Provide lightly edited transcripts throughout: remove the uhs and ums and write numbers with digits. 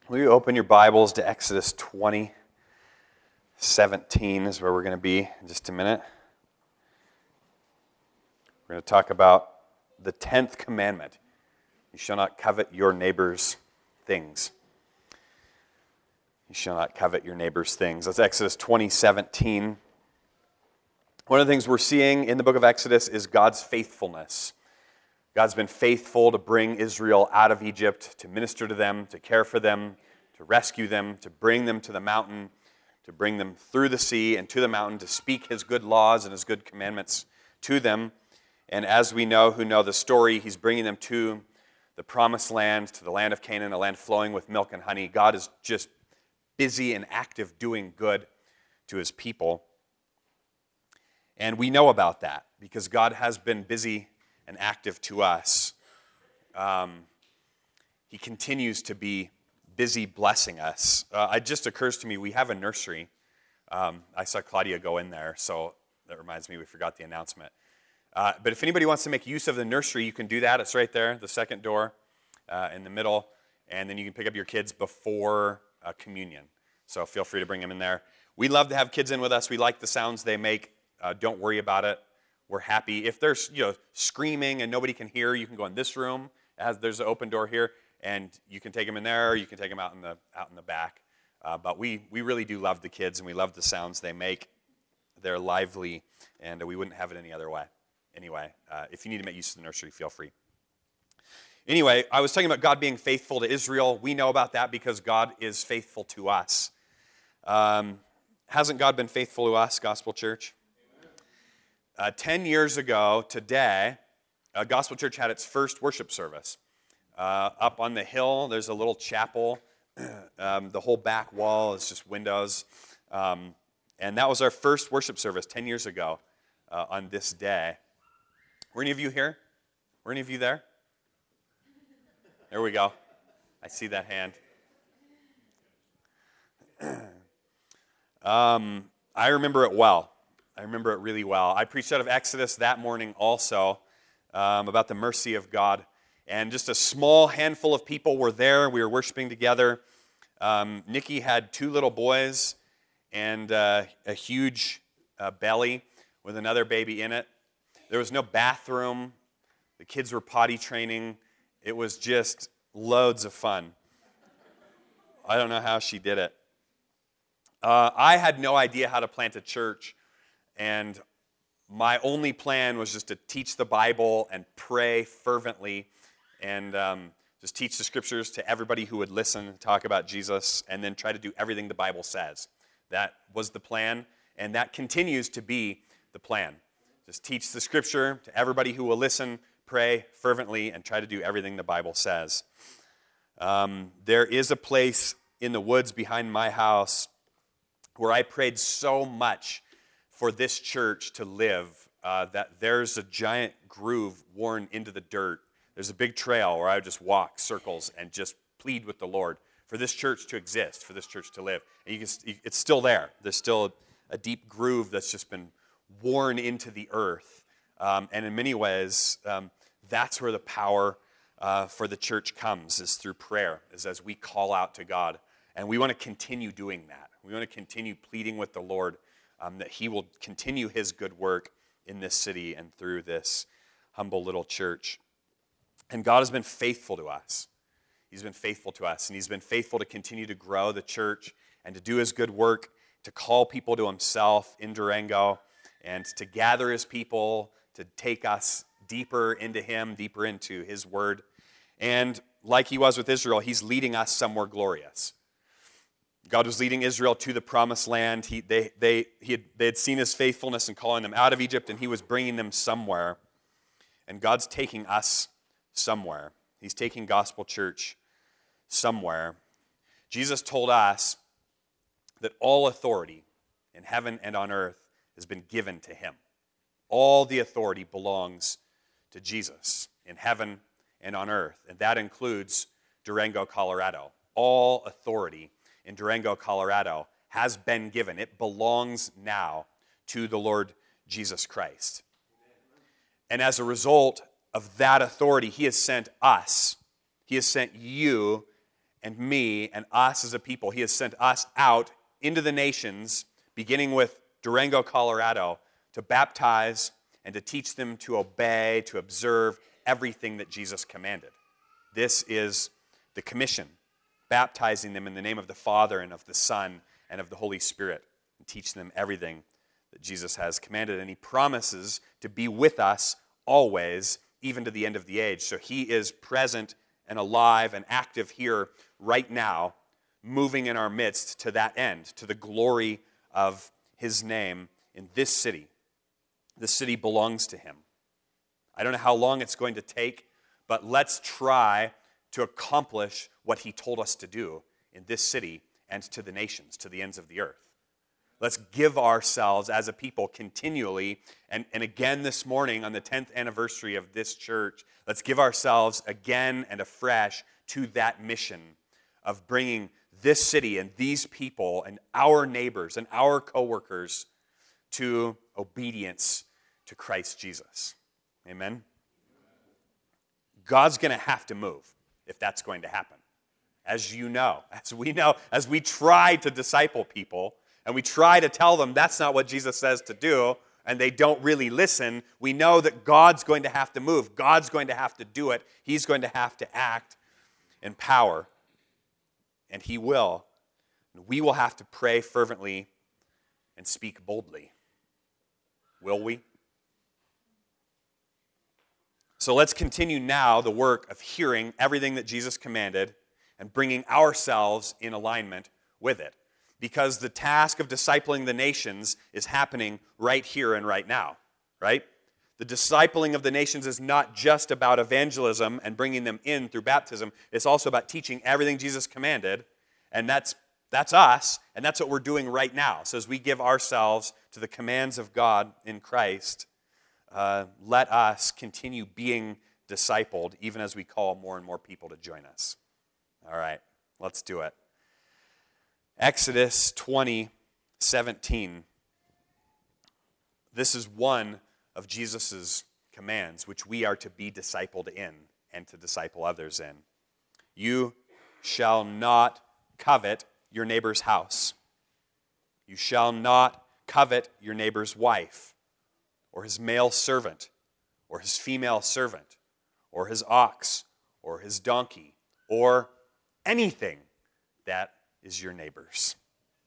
Will you open your Bibles to Exodus 20:17 is where we're going to be in just a minute. We're going to talk about the 10th commandment. You shall not covet your neighbor's things. You shall not covet your neighbor's things. That's Exodus 20:17. One of the things we're seeing in the book of Exodus is God's faithfulness. God's been faithful to bring Israel out of Egypt, to minister to them, to care for them, to rescue them, to bring them to the mountain, to bring them through the sea and to the mountain, to speak his good laws and his good commandments to them. And as we know, who know the story, he's bringing them to the promised land, to the land of Canaan, a land flowing with milk and honey. God is just busy and active doing good to his people. And we know about that because God has been busy and active to us. He continues to be busy blessing us. It just occurs to me, we have a nursery. I saw Claudia go in there, so that reminds me we forgot the announcement. But if anybody wants to make use of the nursery, you can do that. It's right there, the second door in the middle. And then you can pick up your kids before communion. So feel free to bring them in there. We love to have kids in with us. We like the sounds they make. Don't worry about it. We're happy. If there's screaming and nobody can hear, you can go in this room. There's an open door here, and you can take them in there, or you can take them out in the back. But we really do love the kids, and we love the sounds they make. They're lively, and we wouldn't have it any other way. Anyway, if you need to make use of the nursery, feel free. Anyway, I was talking about God being faithful to Israel. We know about that because God is faithful to us. Hasn't God been faithful to us, Gospel Church? 10 years ago today, Gospel Church had its first worship service. Up on the hill, there's a little chapel. The whole back wall is just windows. And that was our first worship service 10 years ago on this day. Were any of you here? Were any of you there? There we go. I see that hand. I remember it well. I remember it really well. I preached out of Exodus that morning also about the mercy of God. And just a small handful of people were there. We were worshiping together. Nikki had 2 little boys and a huge belly with another baby in it. There was no bathroom. The kids were potty training. It was just loads of fun. I don't know how she did it. I had no idea how to plant a church. And my only plan was just to teach the Bible and pray fervently and just teach the scriptures to everybody who would listen and talk about Jesus and then try to do everything the Bible says. That was the plan, and that continues to be the plan. Just teach the scripture to everybody who will listen, pray fervently, and try to do everything the Bible says. There is a place in the woods behind my house where I prayed so much for this church to live, that there's a giant groove worn into the dirt. There's a big trail where I would just walk circles and just plead with the Lord for this church to exist, for this church to live. And it's still there. There's still a deep groove that's just been worn into the earth. And in many ways, that's where the power for the church comes, is through prayer, is as we call out to God. And we want to continue doing that. We want to continue pleading with the Lord that he will continue his good work in this city and through this humble little church. And God has been faithful to us. He's been faithful to us, and he's been faithful to continue to grow the church and to do his good work, to call people to himself in Durango, and to gather his people, to take us deeper into him, deeper into his word. And like he was with Israel, he's leading us somewhere glorious. God was leading Israel to the promised land. They had seen his faithfulness in calling them out of Egypt, and he was bringing them somewhere. And God's taking us somewhere. He's taking Gospel Church somewhere. Jesus told us that all authority in heaven and on earth has been given to him. All the authority belongs to Jesus in heaven and on earth. And that includes Durango, Colorado. All authority in Durango, Colorado has been given. It belongs now to the Lord Jesus Christ. And as a result of that authority, he has sent us. He has sent you and me and us as a people. He has sent us out into the nations, beginning with Durango, Colorado, to baptize and to teach them to obey, to observe everything that Jesus commanded. This is the commission, baptizing them in the name of the Father and of the Son and of the Holy Spirit, and teach them everything that Jesus has commanded. And he promises to be with us always, even to the end of the age. So he is present and alive and active here right now, moving in our midst to that end, to the glory of his name in this city. The city belongs to him. I don't know how long it's going to take, but let's try to accomplish what he told us to do in this city and to the nations, to the ends of the earth. Let's give ourselves as a people continually, and again this morning on the 10th anniversary of this church, let's give ourselves again and afresh to that mission of bringing this city and these people and our neighbors and our coworkers to obedience to Christ Jesus. Amen? God's going to have to move if that's going to happen. As you know, as we try to disciple people, and we try to tell them that's not what Jesus says to do, and they don't really listen, we know that God's going to have to move. God's going to have to do it. He's going to have to act in power. And he will. We will have to pray fervently and speak boldly. Will we? So let's continue now the work of hearing everything that Jesus commanded and bringing ourselves in alignment with it. Because the task of discipling the nations is happening right here and right now, right? The discipling of the nations is not just about evangelism and bringing them in through baptism. It's also about teaching everything Jesus commanded, and that's us, and that's what we're doing right now. So as we give ourselves to the commands of God in Christ, let us continue being discipled, even as we call more and more people to join us. All right, let's do it. Exodus 20:17. This is one of Jesus' commands, which we are to be discipled in and to disciple others in. You shall not covet your neighbor's house. You shall not covet your neighbor's wife, or his male servant, or his female servant, or his ox, or his donkey, or anything that is your neighbor's.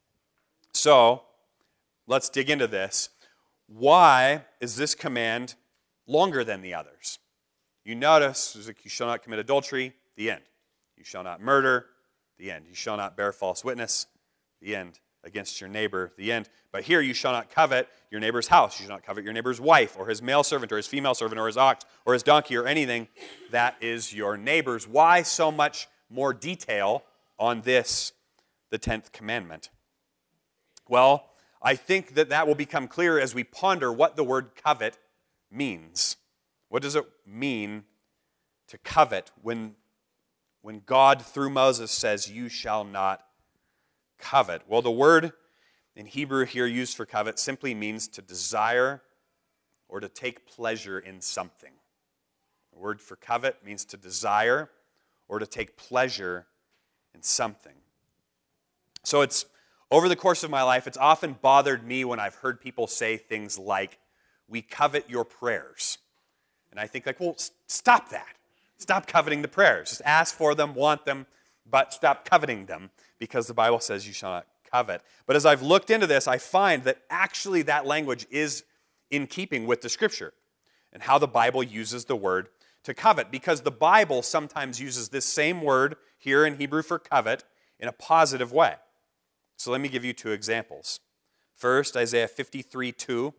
So, let's dig into this. Why is this command longer than the others? You notice, it's like, you shall not commit adultery, the end. You shall not murder, the end. You shall not bear false witness, the end. Against your neighbor, the end. But here, you shall not covet your neighbor's house. You shall not covet your neighbor's wife, or his male servant, or his female servant, or his ox, or his donkey, or anything that is your neighbor's. Why so much more detail on this, the 10th commandment? Well, I think that will become clear as we ponder what the word covet means. What does it mean to covet when God, through Moses, says, you shall not covet? Well, the word in Hebrew here used for covet simply means to desire or to take pleasure in something. The word for covet means to desire or to take pleasure in something. So it's, over the course of my life, it's often bothered me when I've heard people say things like, we covet your prayers. And I think like, well, stop that. Stop coveting the prayers. Just ask for them, want them, but stop coveting them, because the Bible says you shall not covet. But as I've looked into this, I find that actually that language is in keeping with the Scripture and how the Bible uses the word to covet, because the Bible sometimes uses this same word here in Hebrew for covet in a positive way. So let me give you two examples. First, Isaiah 53:2.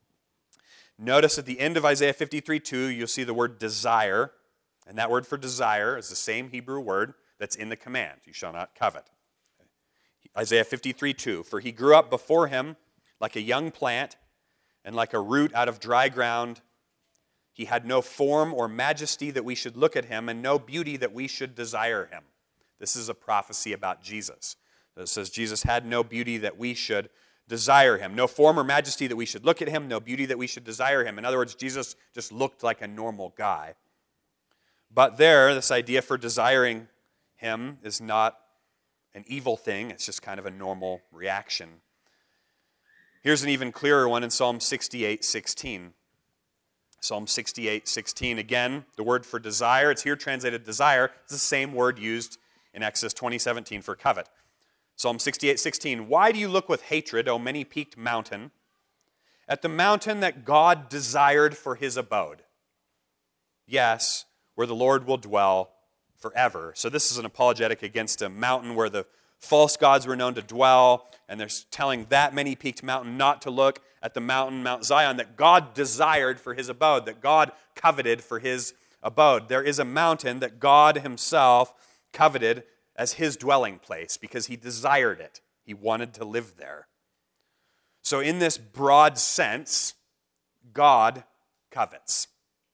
Notice at the end of Isaiah 53:2, you'll see the word desire, and that word for desire is the same Hebrew word that's in the command, you shall not covet. Isaiah 53:2, for he grew up before him like a young plant and like a root out of dry ground. He had no form or majesty that we should look at him, and no beauty that we should desire him. This is a prophecy about Jesus. It says Jesus had no beauty that we should desire him. No form or majesty that we should look at him, no beauty that we should desire him. In other words, Jesus just looked like a normal guy. But there, this idea for desiring him is not an evil thing. It's just kind of a normal reaction. Here's an even clearer one in Psalm 68:16. Psalm 68:16. Again, the word for desire, it's here translated desire. It's the same word used in Exodus 20:17 for covet. Psalm 68:16. Why do you look with hatred, O many-peaked mountain, at the mountain that God desired for his abode? Yes, where the Lord will dwell forever. So this is an apologetic against a mountain where the false gods were known to dwell, and they're telling that many-peaked mountain not to look at the mountain, Mount Zion, that God desired for his abode, that God coveted for his abode. There is a mountain that God himself coveted as his dwelling place because he desired it. He wanted to live there. So in this broad sense, God covets.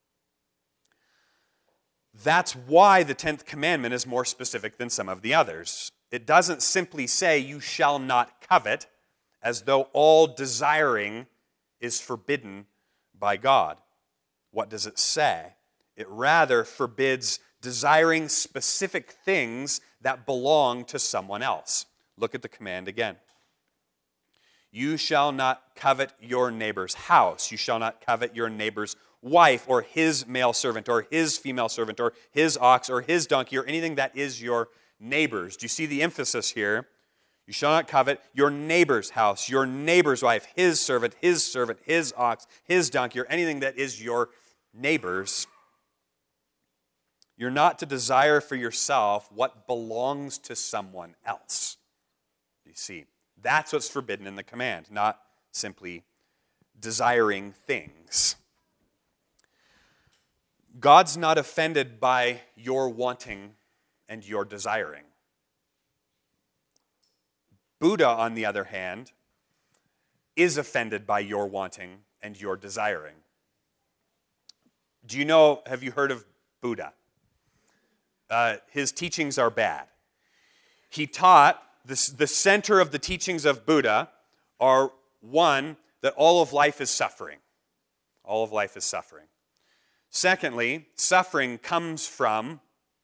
That's why the 10th commandment is more specific than some of the others. It doesn't simply say, you shall not covet, as though all desiring is forbidden by God. What does it say? It rather forbids desiring specific things that belong to someone else. Look at the command again. You shall not covet your neighbor's house. You shall not covet your neighbor's wife or his male servant or his female servant or his ox or his donkey or anything that is your neighbor's. Do you see the emphasis here? You shall not covet your neighbor's house, your neighbor's wife, his servant, his ox, his donkey, or anything that is your neighbor's. You're not to desire for yourself what belongs to someone else. You see, that's what's forbidden in the command, not simply desiring things. God's not offended by your wanting and your desiring. Buddha, on the other hand, is offended by your wanting and your desiring. Have you heard of Buddha? His teachings are bad. He taught, the center of the teachings of Buddha are, one, that all of life is suffering. All of life is suffering. Secondly, suffering comes from,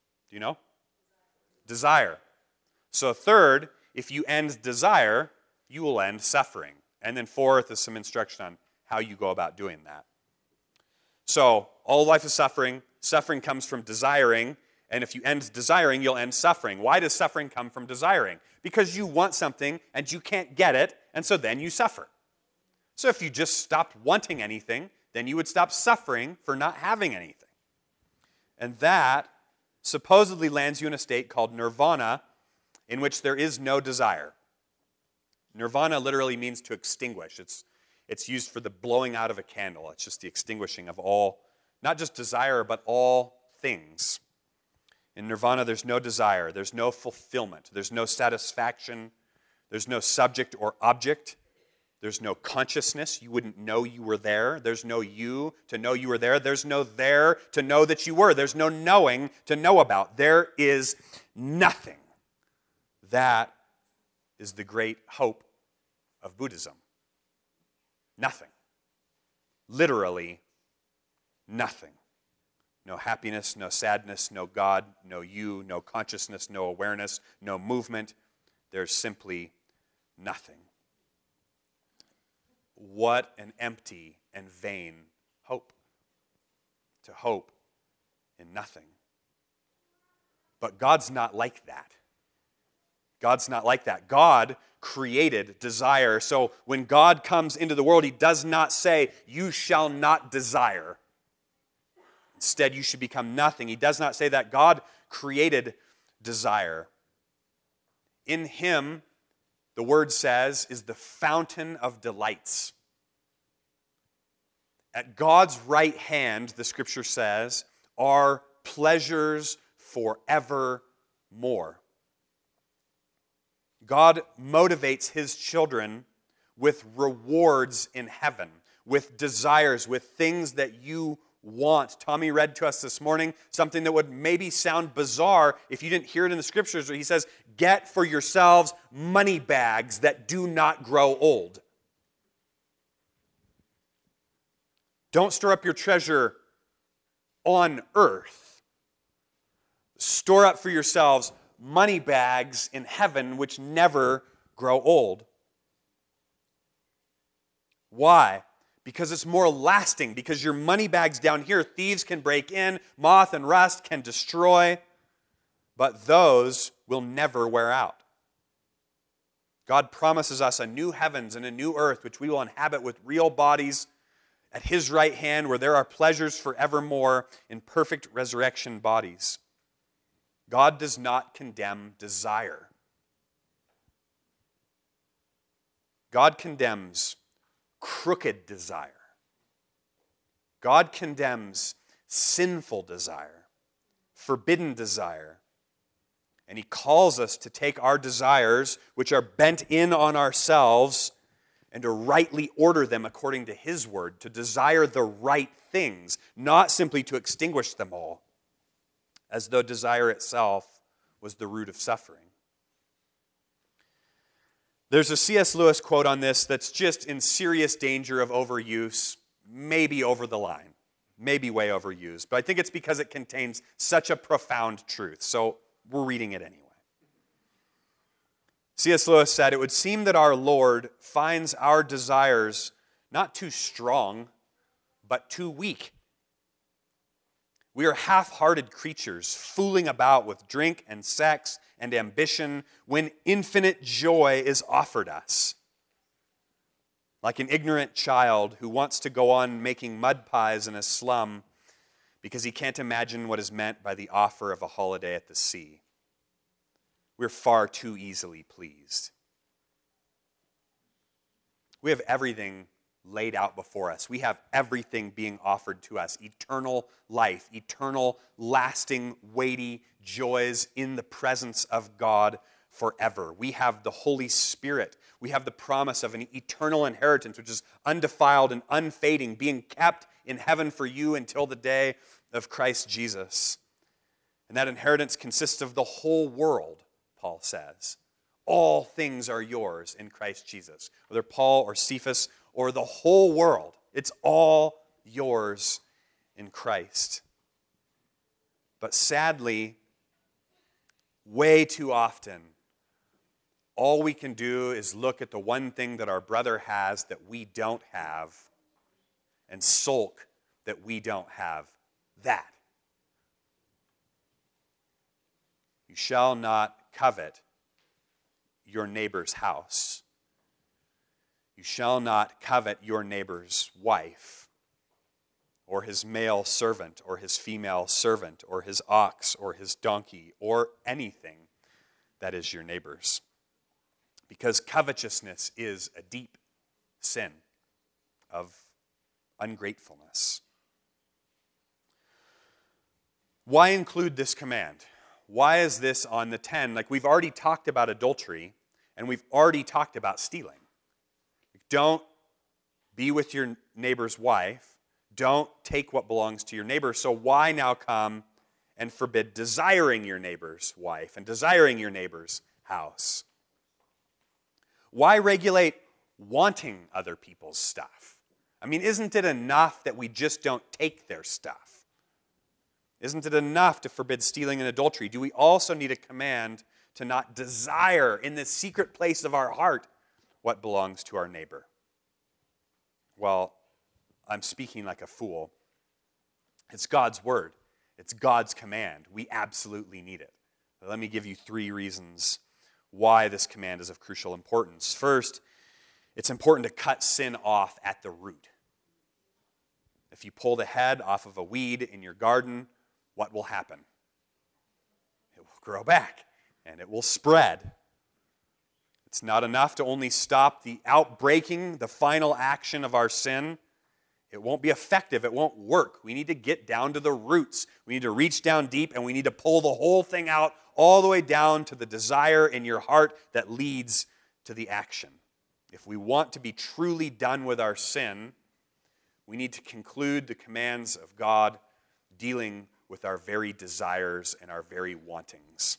desire. So third, if you end desire, you will end suffering. And then fourth is some instruction on how you go about doing that. So all life is suffering. Suffering comes from desiring. And if you end desiring, you'll end suffering. Why does suffering come from desiring? Because you want something and you can't get it, and so then you suffer. So if you just stopped wanting anything, then you would stop suffering for not having anything. And that supposedly lands you in a state called nirvana, in which there is no desire. Nirvana literally means to extinguish. It's used for the blowing out of a candle. It's just the extinguishing of all, not just desire, but all things. In nirvana, there's no desire. There's no fulfillment. There's no satisfaction. There's no subject or object. There's no consciousness. You wouldn't know you were there. There's no you to know you were there. There's no there to know that you were. There's no knowing to know about. There is nothing. That is the great hope of Buddhism. Nothing. Literally nothing. No happiness, no sadness, no God, no you, no consciousness, no awareness, no movement. There's simply nothing. What an empty and vain hope. To hope in nothing. But God's not like that. God's not like that. God created desire. So when God comes into the world, he does not say, you shall not desire. Instead, you should become nothing. He does not say that. God created desire. In him, the word says, is the fountain of delights. At God's right hand, the scripture says, are pleasures forevermore. God motivates his children with rewards in heaven, with desires, with things that you want. Tommy read to us this morning something that would maybe sound bizarre if you didn't hear it in the scriptures, where he says, get for yourselves money bags that do not grow old. Don't store up your treasure on earth. Store up for yourselves money bags in heaven which never grow old. Why? Because it's more lasting. Because your money bags down here, thieves can break in, moth and rust can destroy, but those will never wear out. God promises us a new heavens and a new earth, which we will inhabit with real bodies at His right hand, where there are pleasures forevermore in perfect resurrection bodies. God does not condemn desire. God condemns crooked desire. God condemns sinful desire, forbidden desire. And He calls us to take our desires, which are bent in on ourselves, and to rightly order them according to His word, to desire the right things, not simply to extinguish them all, as though desire itself was the root of suffering. There's a C.S. Lewis quote on this that's just in serious danger of overuse, maybe over the line, maybe way overused, but I think it's because it contains such a profound truth. So we're reading it anyway. C.S. Lewis said, "It would seem that our Lord finds our desires not too strong, but too weak. We are half-hearted creatures, fooling about with drink and sex and ambition when infinite joy is offered us. Like an ignorant child who wants to go on making mud pies in a slum because he can't imagine what is meant by the offer of a holiday at the sea. We're far too easily pleased. We have everything laid out before us. We have everything being offered to us. Eternal life, eternal, lasting, weighty joys in the presence of God forever. We have the Holy Spirit. We have the promise of an eternal inheritance, which is undefiled and unfading, being kept in heaven for you until the day of Christ Jesus. And that inheritance consists of the whole world, Paul says. All things are yours in Christ Jesus. Whether Paul or Cephas or the whole world, it's all yours in Christ. But sadly, way too often, all we can do is look at the one thing that our brother has that we don't have and sulk that we don't have that. You shall not covet your neighbor's house. You shall not covet your neighbor's wife, or his male servant, or his female servant, or his ox, or his donkey, or anything that is your neighbor's. Because covetousness is a deep sin of ungratefulness. Why include this command? Why is this on the 10? Like, we've already talked about adultery, and we've already talked about stealing. Don't be with your neighbor's wife. Don't take what belongs to your neighbor. So why now come and forbid desiring your neighbor's wife and desiring your neighbor's house? Why regulate wanting other people's stuff? I mean, isn't it enough that we just don't take their stuff? Isn't it enough to forbid stealing and adultery? Do we also need a command to not desire in the secret place of our heart what belongs to our neighbor? Well, I'm speaking like a fool. It's God's word. It's God's command. We absolutely need it. But let me give you 3 reasons why this command is of crucial importance. First, it's important to cut sin off at the root. If you pull the head off of a weed in your garden, what will happen? It will grow back, and it will spread. It's not enough to only stop the outbreaking, the final action of our sin. It won't be effective. It won't work. We need to get down to the roots. We need to reach down deep, and we need to pull the whole thing out all the way down to the desire in your heart that leads to the action. If we want to be truly done with our sin, we need to conclude the commands of God dealing with our very desires and our very wantings.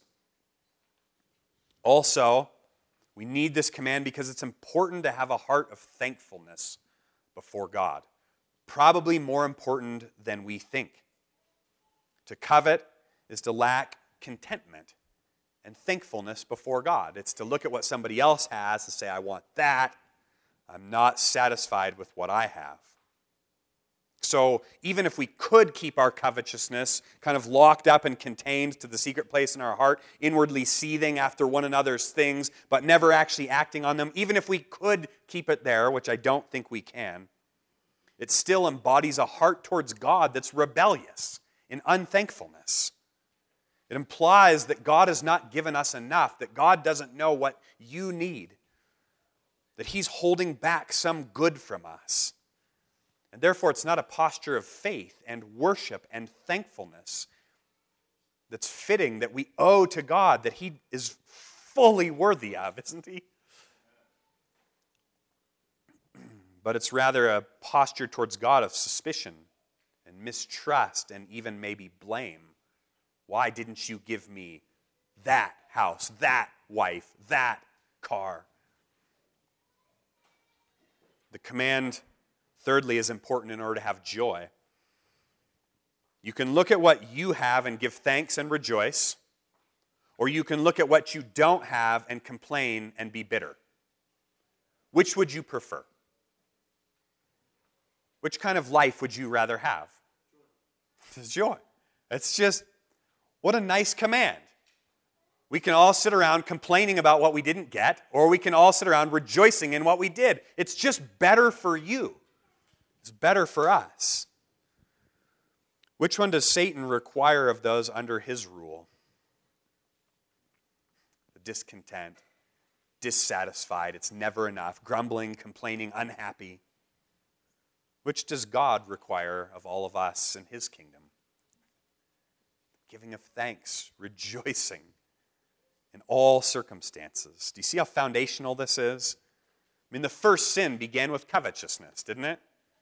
Also, we need this command because it's important to have a heart of thankfulness before God. Probably more important than we think. To covet is to lack contentment and thankfulness before God. It's to look at what somebody else has and say, I want that. I'm not satisfied with what I have. So even if we could keep our covetousness kind of locked up and contained to the secret place in our heart, inwardly seething after one another's things, but never actually acting on them, even if we could keep it there, which I don't think we can, it still embodies a heart towards God that's rebellious in unthankfulness. It implies that God has not given us enough, that God doesn't know what you need, that He's holding back some good from us. And therefore, it's not a posture of faith and worship and thankfulness that's fitting, that we owe to God, that He is fully worthy of, isn't He? But it's rather a posture towards God of suspicion and mistrust and even maybe blame. Why didn't you give me that house, that wife, that car? The command, thirdly, is important in order to have joy. You can look at what you have and give thanks and rejoice, or you can look at what you don't have and complain and be bitter. Which would you prefer? Which kind of life would you rather have? It's joy. It's just, what a nice command. We can all sit around complaining about what we didn't get, or we can all sit around rejoicing in what we did. It's just better for you. It's better for us. Which one does Satan require of those under his rule? The discontent, dissatisfied, it's never enough, grumbling, complaining, unhappy. Which does God require of all of us in His kingdom? Giving of thanks, rejoicing in all circumstances. Do you see how foundational this is? I mean, the first sin began with covetousness, didn't it?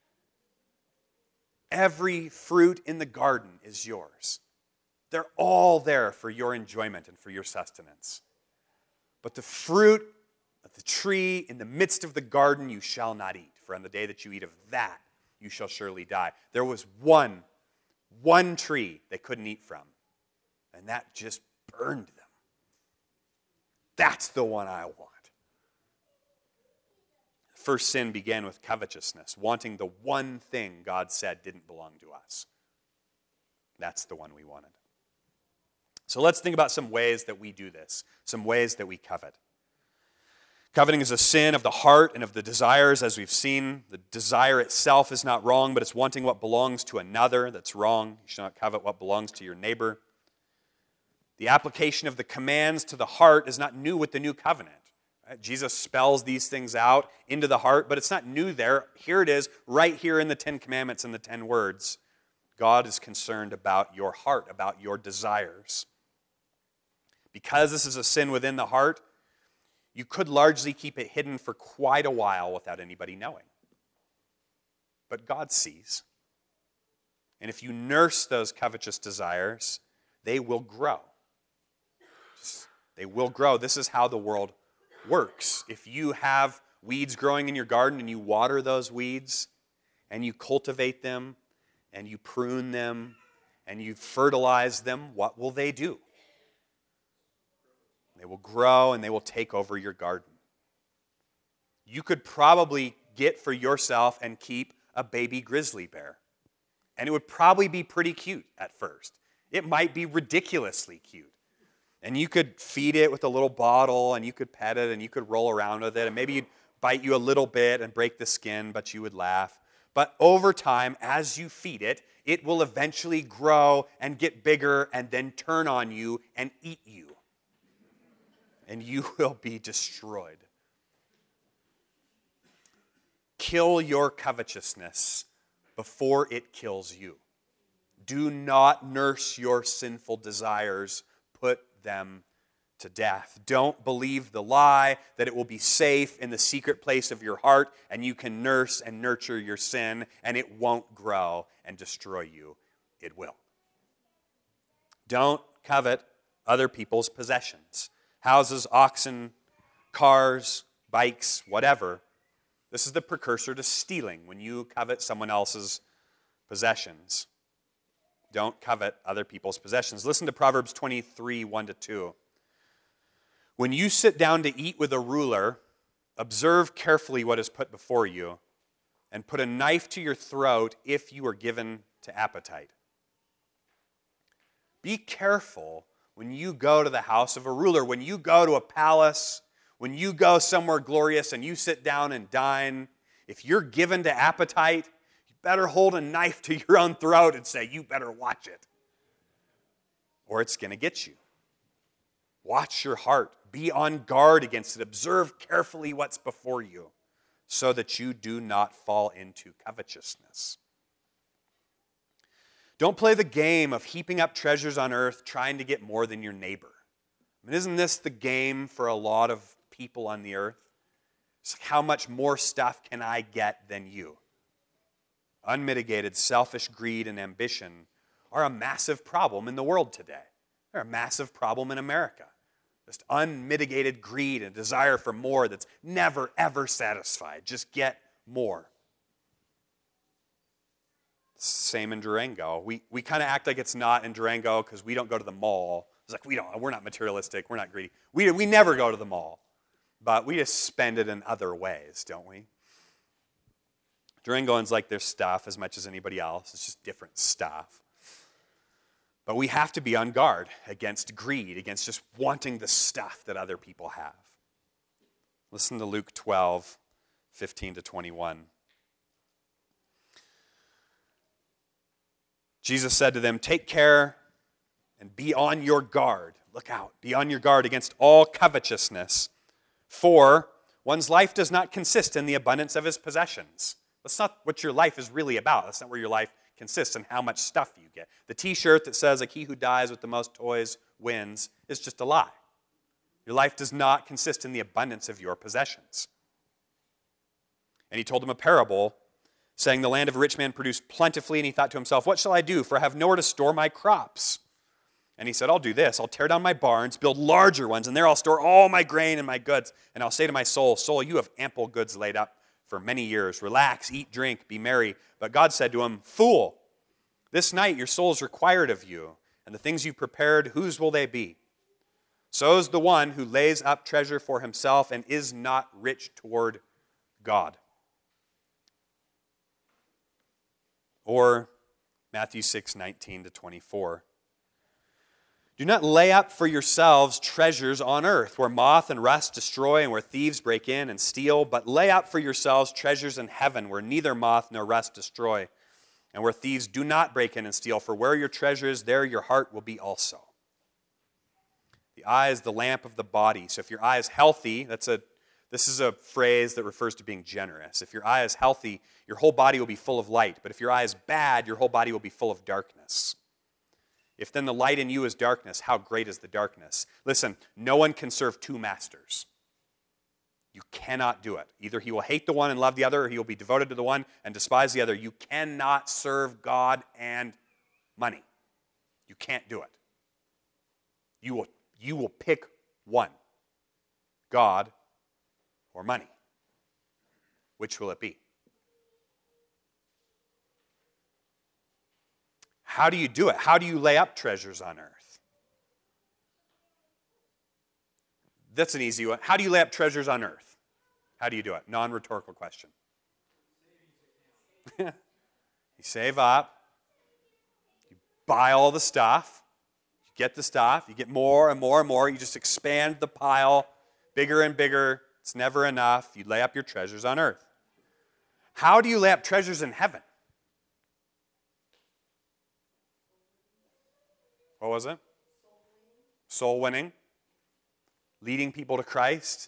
Every fruit in the garden is yours. They're all there for your enjoyment and for your sustenance. But the fruit of the tree in the midst of the garden you shall not eat, for on the day that you eat of that, you shall surely die. There was one tree they couldn't eat from, and that just burned them. That's the one I want. First sin began with covetousness, wanting the one thing God said didn't belong to us. That's the one we wanted. So let's think about some ways that we do this, some ways that we covet. Coveting is a sin of the heart and of the desires, as we've seen. The desire itself is not wrong, but it's wanting what belongs to another that's wrong. You should not covet what belongs to your neighbor. The application of the commands to the heart is not new with the new covenant. Right? Jesus spells these things out into the heart, but it's not new there. Here it is, right here in the 10 Commandments and the 10 words. God is concerned about your heart, about your desires. Because this is a sin within the heart, you could largely keep it hidden for quite a while without anybody knowing. But God sees. And if you nurse those covetous desires, they will grow. They will grow. This is how the world works. If you have weeds growing in your garden and you water those weeds and you cultivate them and you prune them and you fertilize them, what will they do? They will grow and they will take over your garden. You could probably get for yourself and keep a baby grizzly bear. And it would probably be pretty cute at first. It might be ridiculously cute. And you could feed it with a little bottle and you could pet it and you could roll around with it and maybe it'd bite you a little bit and break the skin, but you would laugh. But over time, as you feed it, it will eventually grow and get bigger and then turn on you and eat you. And you will be destroyed. Kill your covetousness before it kills you. Do not nurse your sinful desires. Put them to death. Don't believe the lie that it will be safe in the secret place of your heart and you can nurse and nurture your sin and it won't grow and destroy you. It will. Don't covet other people's possessions. Houses, oxen, cars, bikes, whatever. This is the precursor to stealing when you covet someone else's possessions. Don't covet other people's possessions. Listen to Proverbs 23, 1-2. When you sit down to eat with a ruler, observe carefully what is put before you, and put a knife to your throat if you are given to appetite. Be careful when you go to the house of a ruler, when you go to a palace, when you go somewhere glorious and you sit down and dine. If you're given to appetite, you better hold a knife to your own throat and say, you better watch it, or it's going to get you. Watch your heart. Be on guard against it. Observe carefully what's before you so that you do not fall into covetousness. Don't play the game of heaping up treasures on earth trying to get more than your neighbor. I mean, isn't this the game for a lot of people on the earth? It's like, how much more stuff can I get than you? Unmitigated selfish greed and ambition are a massive problem in the world today. They're a massive problem in America. Just unmitigated greed and desire for more that's never, ever satisfied. Just get more. Same in Durango. We kind of act like it's not in Durango because we don't go to the mall. It's like we're not materialistic, we're not greedy. We never go to the mall. But we just spend it in other ways, don't we? Durangoans like their stuff as much as anybody else. It's just different stuff. But we have to be on guard against greed, against just wanting the stuff that other people have. Listen to Luke 12, 15 to 21. Jesus said to them, "Take care and be on your guard." Look out. Be on your guard against all covetousness. For one's life does not consist in the abundance of his possessions. That's not what your life is really about. That's not where your life consists in how much stuff you get. The t-shirt that says, like, he who dies with the most toys wins, is just a lie. Your life does not consist in the abundance of your possessions. And he told them a parable, saying, the land of a rich man produced plentifully, and he thought to himself, what shall I do? For I have nowhere to store my crops. And he said, I'll do this. I'll tear down my barns, build larger ones, and there I'll store all my grain and my goods. And I'll say to my soul, soul, you have ample goods laid up for many years. Relax, eat, drink, be merry. But God said to him, fool, this night your soul is required of you, and the things you prepared, whose will they be? So is the one who lays up treasure for himself and is not rich toward God. Or Matthew 6:19 to 24. Do not lay up for yourselves treasures on earth, where moth and rust destroy and where thieves break in and steal, but lay up for yourselves treasures in heaven, where neither moth nor rust destroy, and where thieves do not break in and steal. For where your treasure is, there your heart will be also. The eye is the lamp of the body. So if your eye is healthy, this is a phrase that refers to being generous. If your eye is healthy, your whole body will be full of light. But if your eye is bad, your whole body will be full of darkness. If then the light in you is darkness, how great is the darkness? Listen, no one can serve two masters. You cannot do it. Either he will hate the one and love the other, or he will be devoted to the one and despise the other. You cannot serve God and money. You can't do it. You will pick one, God or money. Which will it be? How do you do it? How do you lay up treasures on earth? That's an easy one. How do you lay up treasures on earth? How do you do it? Non-rhetorical question. You save up. You buy all the stuff. You get the stuff. You get more and more and more. You just expand the pile bigger and bigger. It's never enough. You lay up your treasures on earth. How do you lay up treasures in heaven? What was it? Soul winning. Leading people to Christ.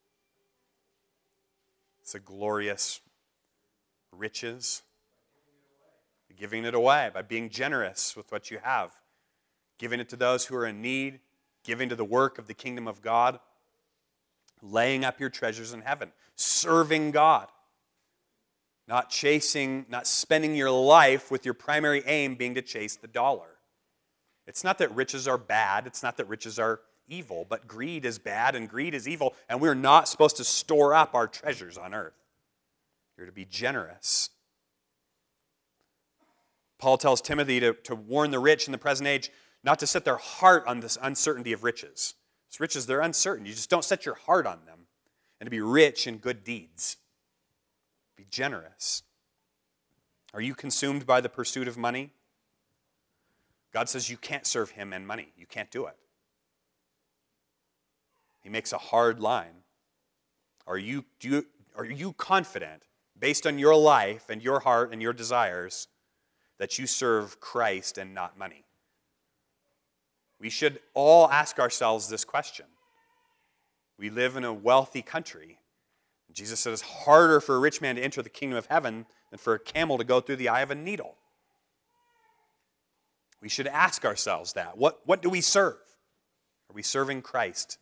It's a glorious riches. Giving it away by being generous with what you have. Giving it to those who are in need. Giving to the work of the kingdom of God. Laying up your treasures in heaven. Serving God. Not spending your life with your primary aim being to chase the dollar. It's not that riches are bad. It's not that riches are evil. But greed is bad and greed is evil. And we're not supposed to store up our treasures on earth. You're to be generous. Paul tells Timothy to warn the rich in the present age not to set their heart on this uncertainty of riches. Those riches, they're uncertain. You just don't set your heart on them. And to be rich in good deeds. Be generous. Are you consumed by the pursuit of money? God says you can't serve him and money. You can't do it. He makes a hard line. Are you confident, based on your life and your heart and your desires, that you serve Christ and not money? We should all ask ourselves this question. We live in a wealthy country. Jesus said it's harder for a rich man to enter the kingdom of heaven than for a camel to go through the eye of a needle. We should ask ourselves that. What do we serve? Are we serving Christ?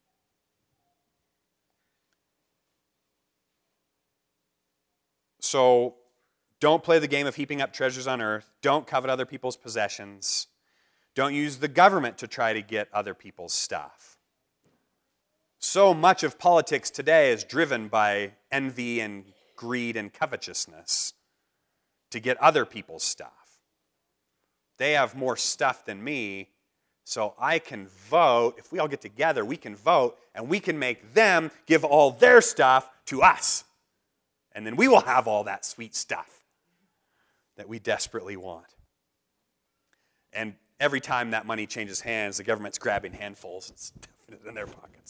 So don't play the game of heaping up treasures on earth. Don't covet other people's possessions. Don't use the government to try to get other people's stuff. So much of politics today is driven by envy and greed and covetousness to get other people's stuff. They have more stuff than me, so I can vote. If we all get together, we can vote, and we can make them give all their stuff to us. And then we will have all that sweet stuff that we desperately want. And every time that money changes hands, the government's grabbing handfuls and stuffing it in their pockets.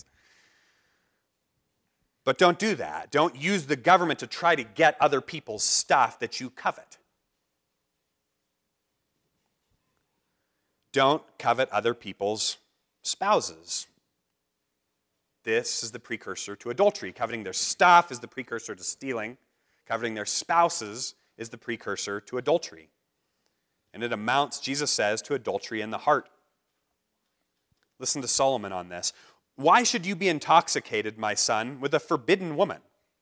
But don't do that. Don't use the government to try to get other people's stuff that you covet. Don't covet other people's spouses. This is the precursor to adultery. Coveting their stuff is the precursor to stealing. Coveting their spouses is the precursor to adultery. And it amounts, Jesus says, to adultery in the heart. Listen to Solomon on this. Why should you be intoxicated, my son, with a forbidden woman?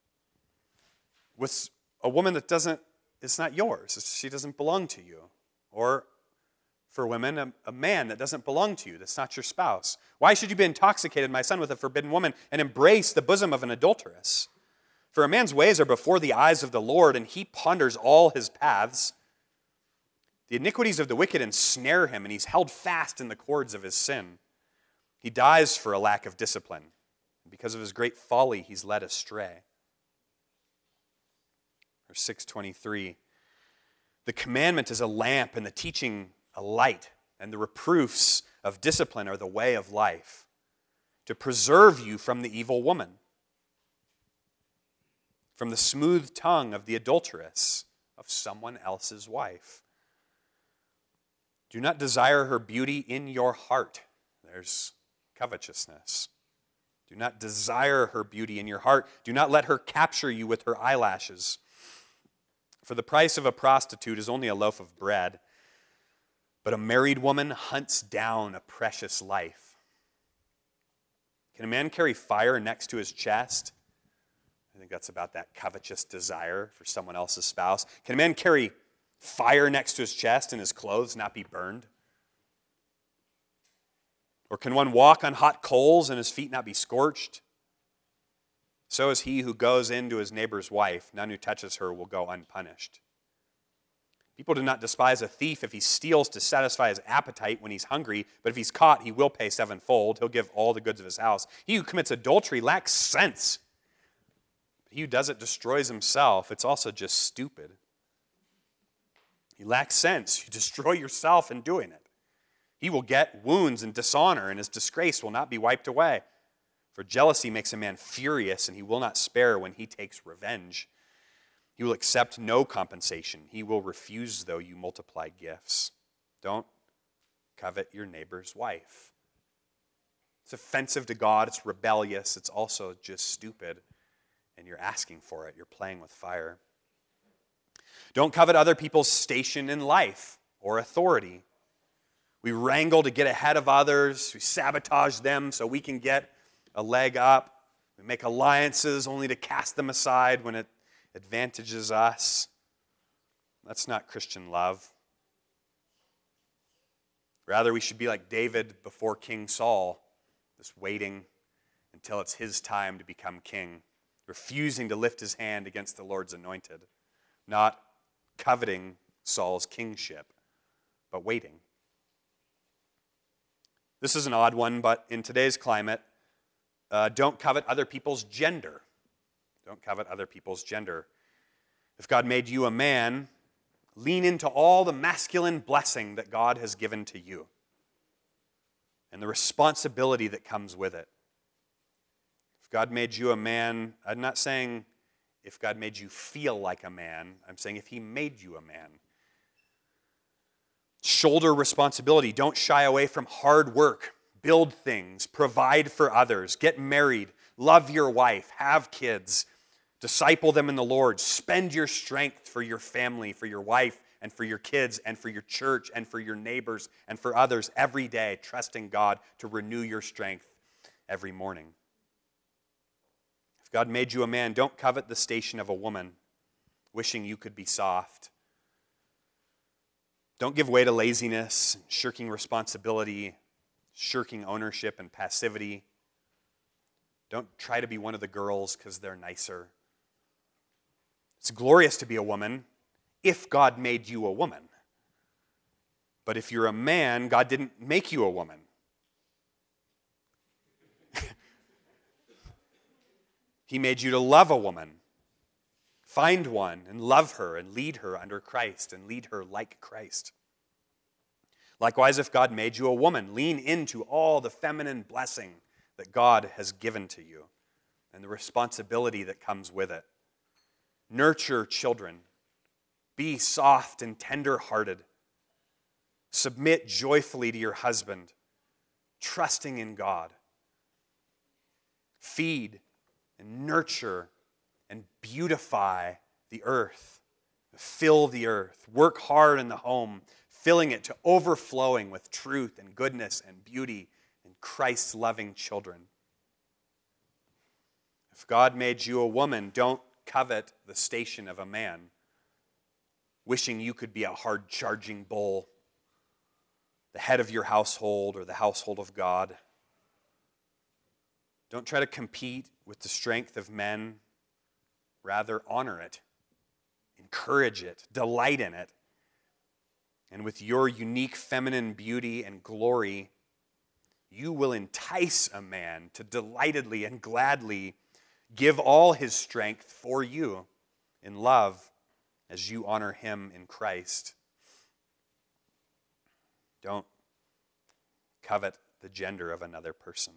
With a woman that it's not yours. She doesn't belong to you. Or for women, a man that doesn't belong to you, that's not your spouse. Why should you be intoxicated, my son, with a forbidden woman and embrace the bosom of an adulteress? For a man's ways are before the eyes of the Lord, and he ponders all his paths. The iniquities of the wicked ensnare him, and he's held fast in the cords of his sin. He dies for a lack of discipline. Because of his great folly, he's led astray. Verse 6:23. The commandment is a lamp, and the teaching a light, and the reproofs of discipline are the way of life, to preserve you from the evil woman, from the smooth tongue of the adulteress, of someone else's wife. Do not desire her beauty in your heart. There's covetousness. Do not desire her beauty in your heart. Do not let her capture you with her eyelashes. For the price of a prostitute is only a loaf of bread, but a married woman hunts down a precious life. Can a man carry fire next to his chest? I think that's about that covetous desire for someone else's spouse. Can a man carry fire next to his chest and his clothes not be burned? Or can one walk on hot coals and his feet not be scorched? So is he who goes into his neighbor's wife. None who touches her will go unpunished. People do not despise a thief if he steals to satisfy his appetite when he's hungry, but if he's caught, he will pay sevenfold. He'll give all the goods of his house. He who commits adultery lacks sense. But he who does it destroys himself. It's also just stupid. You lack sense. You destroy yourself in doing it. He will get wounds and dishonor, and his disgrace will not be wiped away. For jealousy makes a man furious, and he will not spare when he takes revenge. He will accept no compensation. He will refuse, though you multiply gifts. Don't covet your neighbor's wife. It's offensive to God. It's rebellious. It's also just stupid. And you're asking for it. You're playing with fire. Don't covet other people's station in life or authority. We wrangle to get ahead of others. We sabotage them so we can get a leg up. We make alliances only to cast them aside when it advantages us. That's not Christian love. Rather, we should be like David before King Saul, just waiting until it's his time to become king, refusing to lift his hand against the Lord's anointed, not coveting Saul's kingship, but waiting. This is an odd one, but in today's climate, don't covet other people's gender. Don't covet other people's gender. If God made you a man, lean into all the masculine blessing that God has given to you and the responsibility that comes with it. If God made you a man, I'm not saying if God made you feel like a man, I'm saying if he made you a man. Shoulder responsibility. Don't shy away from hard work. Build things. Provide for others. Get married. Love your wife. Have kids. Disciple them in the Lord. Spend your strength for your family, for your wife, and for your kids, and for your church, and for your neighbors, and for others every day, trusting God to renew your strength every morning. If God made you a man, don't covet the station of a woman, wishing you could be soft. Don't give way to laziness, shirking responsibility, shirking ownership and passivity. Don't try to be one of the girls because they're nicer. It's glorious to be a woman if God made you a woman. But if you're a man, God didn't make you a woman. He made you to love a woman. Find one and love her and lead her under Christ and lead her like Christ. Likewise, if God made you a woman, lean into all the feminine blessing that God has given to you and the responsibility that comes with it. Nurture children. Be soft and tender-hearted. Submit joyfully to your husband, trusting in God. Feed and nurture and beautify the earth. Fill the earth. Work hard in the home, filling it to overflowing with truth and goodness and beauty and Christ's loving children. If God made you a woman, don't covet the station of a man, wishing you could be a hard-charging bull, the head of your household or the household of God. Don't try to compete with the strength of men. Rather, honor it, encourage it, delight in it. And with your unique feminine beauty and glory, you will entice a man to delightedly and gladly give all his strength for you in love as you honor him in Christ. Don't covet the gender of another person.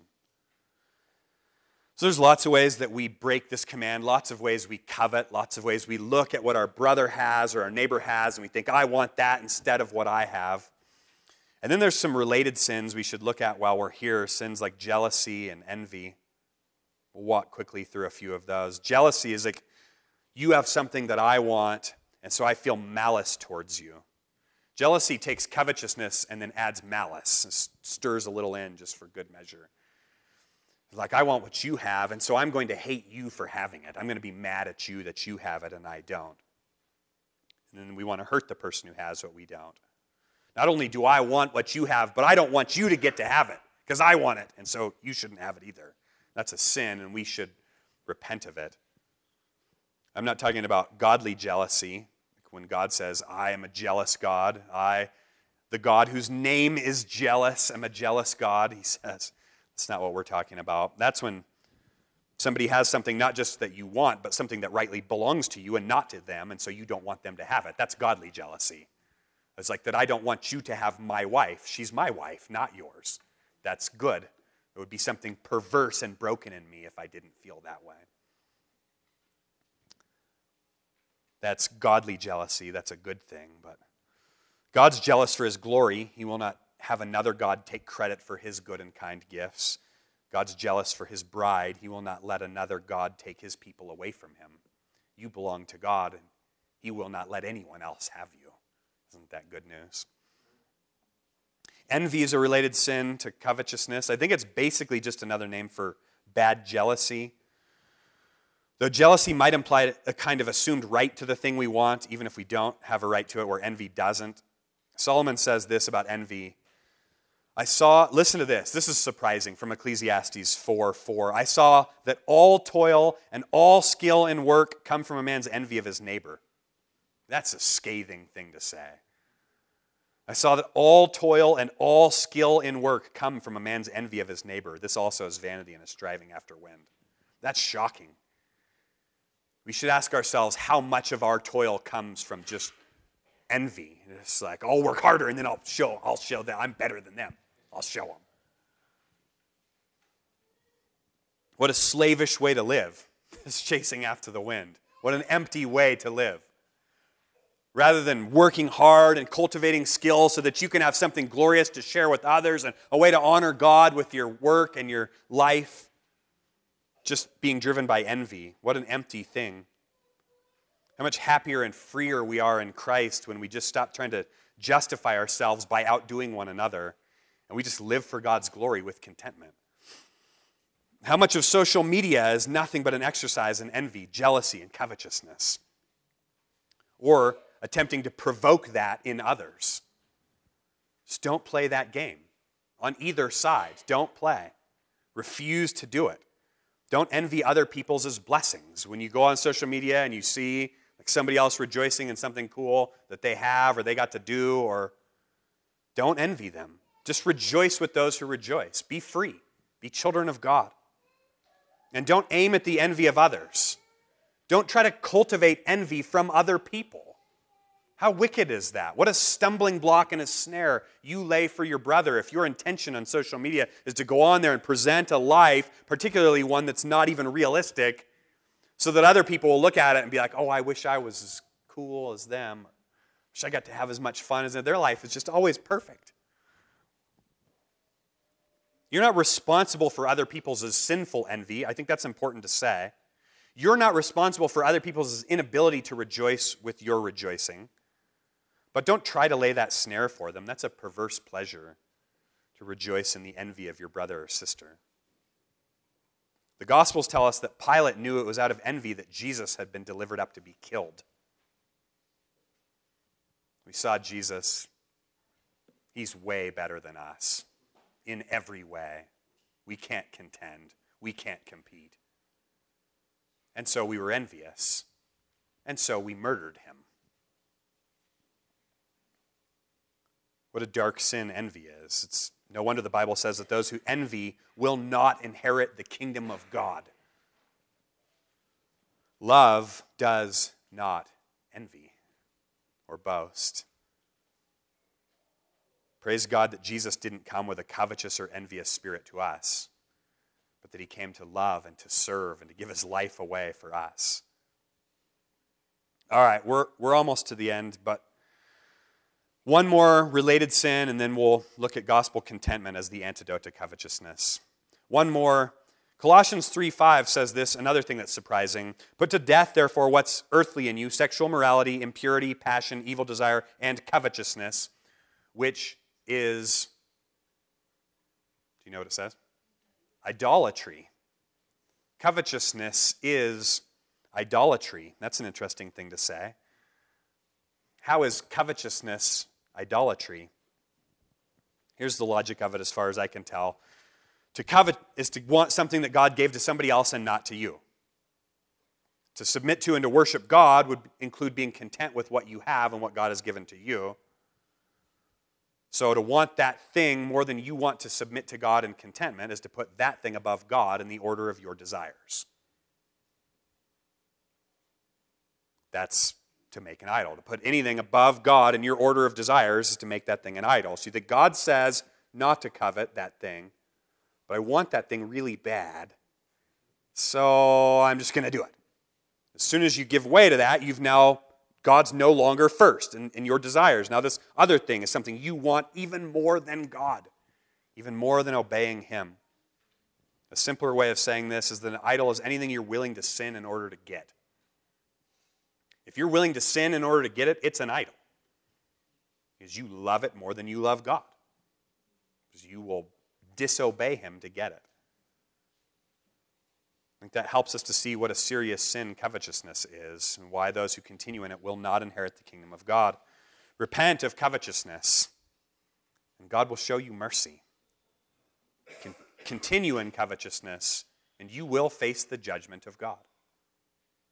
So there's lots of ways that we break this command, lots of ways we covet, lots of ways we look at what our brother has or our neighbor has and we think, I want that instead of what I have. And then there's some related sins we should look at while we're here, sins like jealousy and envy. We'll walk quickly through a few of those. Jealousy is like, you have something that I want, and so I feel malice towards you. Jealousy takes covetousness and then adds malice, and stirs a little in just for good measure. Like, I want what you have, and so I'm going to hate you for having it. I'm going to be mad at you that you have it and I don't. And then we want to hurt the person who has what we don't. Not only do I want what you have, but I don't want you to get to have it because I want it, and so you shouldn't have it either. That's a sin, and we should repent of it. I'm not talking about godly jealousy, like when God says, I am a jealous God. The God whose name is jealous, am a jealous God, he says. That's not what we're talking about. That's when somebody has something not just that you want, but something that rightly belongs to you and not to them, and so you don't want them to have it. That's godly jealousy. It's like that I don't want you to have my wife. She's my wife, not yours. That's good. It would be something perverse and broken in me if I didn't feel that way. That's godly jealousy. That's a good thing. But God's jealous for his glory. He will not have another God take credit for his good and kind gifts. God's jealous for his bride. He will not let another God take his people away from him. You belong to God, and he will not let anyone else have you. Isn't that good news? Envy is a related sin to covetousness. I think it's basically just another name for bad jealousy. Though jealousy might imply a kind of assumed right to the thing we want, even if we don't have a right to it, where envy doesn't. Solomon says this about envy. Listen to this. This is surprising from Ecclesiastes 4:4. I saw that all toil and all skill in work come from a man's envy of his neighbor. That's a scathing thing to say. I saw that all toil and all skill in work come from a man's envy of his neighbor. This also is vanity and a striving after wind. That's shocking. We should ask ourselves how much of our toil comes from just envy. It's like, I'll work harder and then I'll show that I'm better than them. I'll show them. What a slavish way to live, is chasing after the wind. What an empty way to live. Rather than working hard and cultivating skills so that you can have something glorious to share with others and a way to honor God with your work and your life, just being driven by envy. What an empty thing. How much happier and freer we are in Christ when we just stop trying to justify ourselves by outdoing one another and we just live for God's glory with contentment. How much of social media is nothing but an exercise in envy, jealousy, and covetousness? Or attempting to provoke that in others. Just don't play that game. On either side, don't play. Refuse to do it. Don't envy other people's blessings. When you go on social media and you see like somebody else rejoicing in something cool that they have or they got to do, or don't envy them. Just rejoice with those who rejoice. Be free. Be children of God. And don't aim at the envy of others. Don't try to cultivate envy from other people. How wicked is that? What a stumbling block and a snare you lay for your brother if your intention on social media is to go on there and present a life, particularly one that's not even realistic, so that other people will look at it and be like, oh, I wish I was as cool as them. I wish I got to have as much fun as them. Their life is just always perfect. You're not responsible for other people's sinful envy. I think that's important to say. You're not responsible for other people's inability to rejoice with your rejoicing. But don't try to lay that snare for them. That's a perverse pleasure, to rejoice in the envy of your brother or sister. The Gospels tell us that Pilate knew it was out of envy that Jesus had been delivered up to be killed. We saw Jesus. He's way better than us in every way. We can't contend. We can't compete. And so we were envious. And so we murdered him. What a dark sin envy is. It's no wonder the Bible says that those who envy will not inherit the kingdom of God. Love does not envy or boast. Praise God that Jesus didn't come with a covetous or envious spirit to us, but that he came to love and to serve and to give his life away for us. All right, we're almost to the end, but one more related sin, and then we'll look at gospel contentment as the antidote to covetousness. One more. Colossians 3:5 says this, another thing that's surprising. Put to death, therefore, what's earthly in you, sexual morality, impurity, passion, evil desire, and covetousness, which is, do you know what it says? Idolatry. Covetousness is idolatry. That's an interesting thing to say. How is covetousness idolatry? Here's the logic of it as far as I can tell. To covet is to want something that God gave to somebody else and not to you. To submit to and to worship God would include being content with what you have and what God has given to you. So to want that thing more than you want to submit to God in contentment is to put that thing above God in the order of your desires. That's to make an idol. To put anything above God in your order of desires is to make that thing an idol. So that God says not to covet that thing, but I want that thing really bad, so I'm just going to do it. As soon as you give way to that, God's no longer first in your desires. Now this other thing is something you want even more than God, even more than obeying him. A simpler way of saying this is that an idol is anything you're willing to sin in order to get. If you're willing to sin in order to get it, it's an idol. Because you love it more than you love God. Because you will disobey him to get it. I think that helps us to see what a serious sin covetousness is and why those who continue in it will not inherit the kingdom of God. Repent of covetousness, and God will show you mercy. Continue in covetousness, and you will face the judgment of God.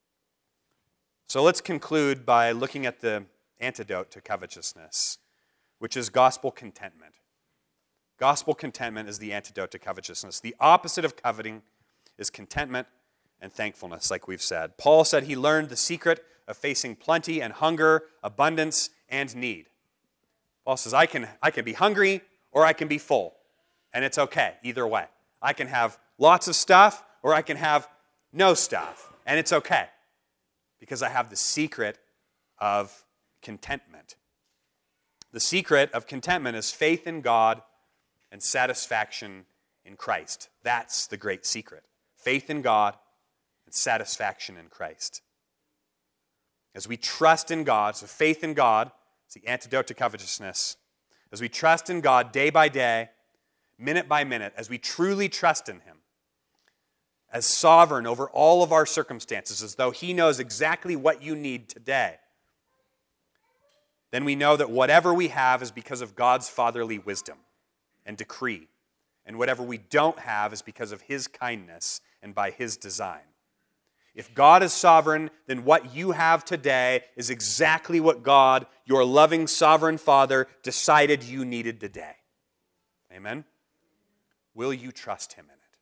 So let's conclude by looking at the antidote to covetousness. which is gospel contentment. Gospel contentment is the antidote to covetousness. The opposite of coveting is contentment and thankfulness, like we've said. Paul said he learned the secret of facing plenty and hunger, abundance and need. Paul says, I can be hungry or I can be full, and it's okay either way. I can have lots of stuff or I can have no stuff, and it's okay because I have the secret of contentment. The secret of contentment is faith in God and satisfaction in Christ. That's the great secret. Faith in God and satisfaction in Christ. As we trust in God, so faith in God is the antidote to covetousness. As we trust in God day by day, minute by minute, as we truly trust in Him, as sovereign over all of our circumstances, as though He knows exactly what you need today, then we know that whatever we have is because of God's fatherly wisdom and decree, and whatever we don't have is because of His kindness and by His design. If God is sovereign, then what you have today is exactly what God, your loving sovereign Father, decided you needed today. Amen? Will you trust Him in it?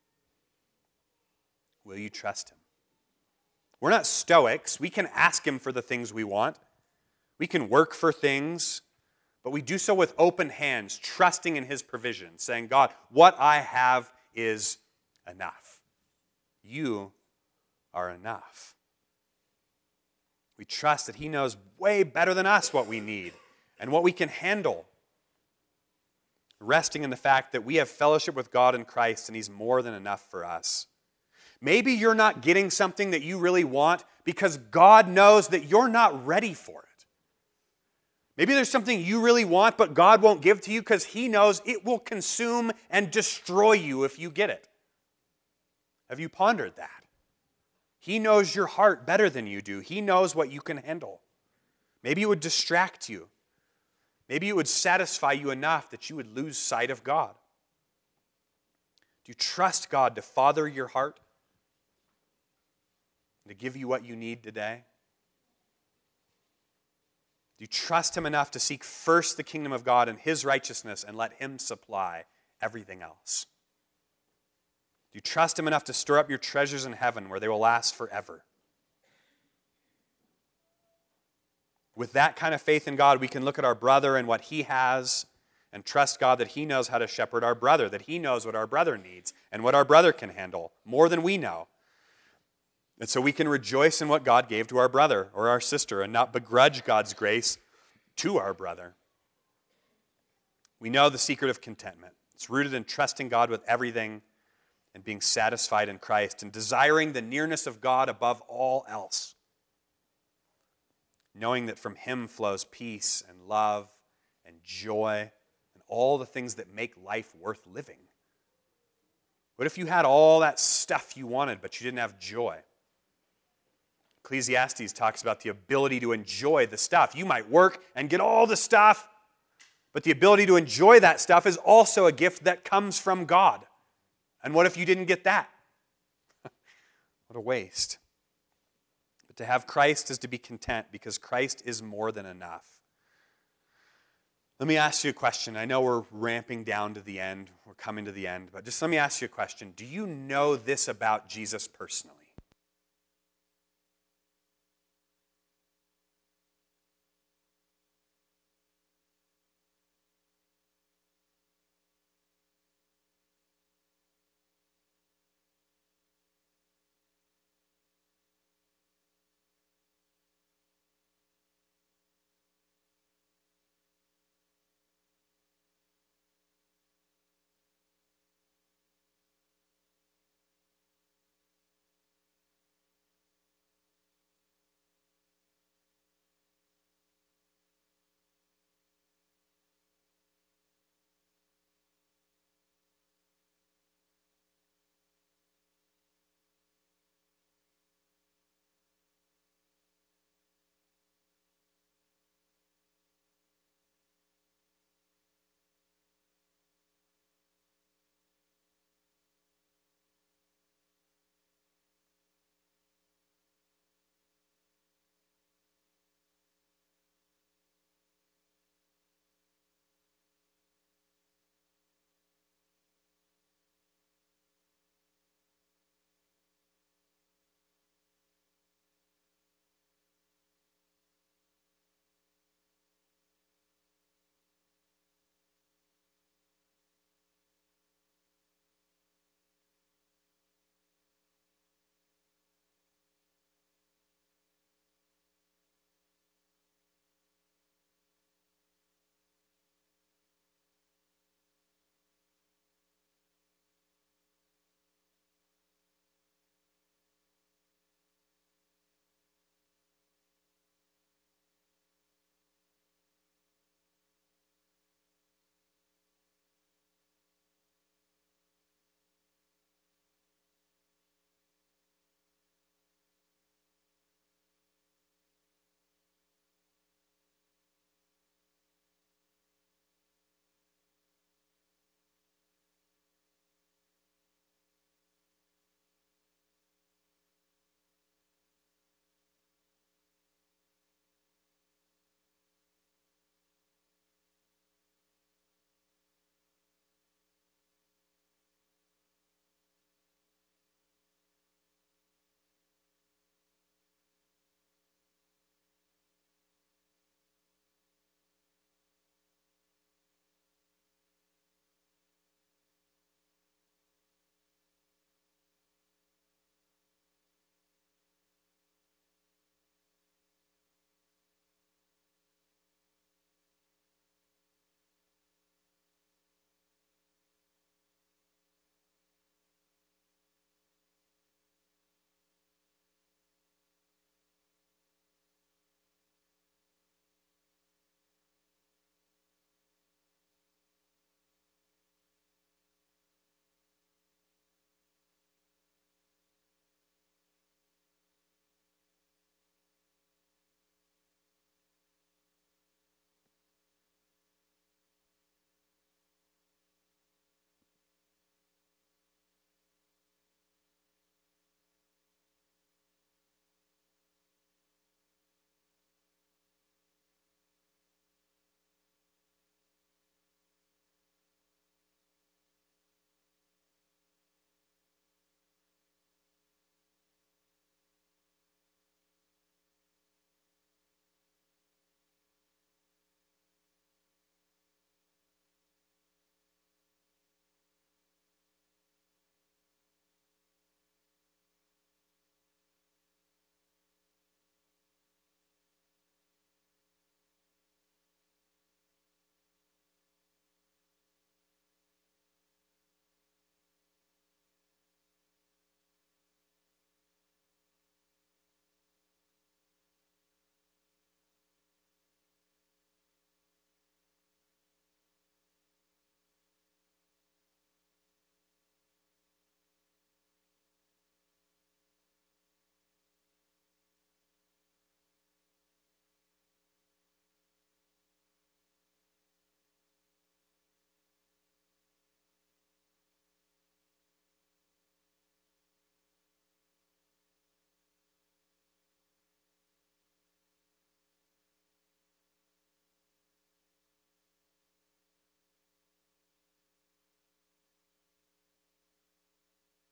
Will you trust Him? We're not Stoics. We can ask Him for the things we want. We can work for things, but we do so with open hands, trusting in His provision, saying, God, what I have is enough. You are enough. We trust that He knows way better than us what we need and what we can handle. Resting in the fact that we have fellowship with God in Christ and He's more than enough for us. Maybe you're not getting something that you really want because God knows that you're not ready for it. Maybe there's something you really want, but God won't give to you because He knows it will consume and destroy you if you get it. Have you pondered that? He knows your heart better than you do. He knows what you can handle. Maybe it would distract you. Maybe it would satisfy you enough that you would lose sight of God. Do you trust God to father your heart? To give you what you need today? Do you trust Him enough to seek first the kingdom of God and His righteousness and let Him supply everything else? Do you trust Him enough to store up your treasures in heaven where they will last forever? With that kind of faith in God, we can look at our brother and what he has and trust God that He knows how to shepherd our brother, that He knows what our brother needs and what our brother can handle more than we know. And so we can rejoice in what God gave to our brother or our sister and not begrudge God's grace to our brother. We know the secret of contentment. It's rooted in trusting God with everything and being satisfied in Christ and desiring the nearness of God above all else. Knowing that from Him flows peace and love and joy and all the things that make life worth living. What if you had all that stuff you wanted, but you didn't have joy? Ecclesiastes talks about the ability to enjoy the stuff. You might work and get all the stuff, but the ability to enjoy that stuff is also a gift that comes from God. And what if you didn't get that? What a waste. But to have Christ is to be content because Christ is more than enough. Let me ask you a question. I know we're ramping down to the end. We're coming to the end. But just let me ask you a question. Do you know this about Jesus personally?